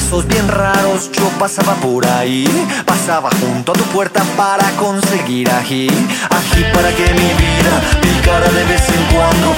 pasos bien raros yo pasaba por ahí. Pasaba junto a tu puerta para conseguir ají. Ají para que mi vida picara de vez en cuando.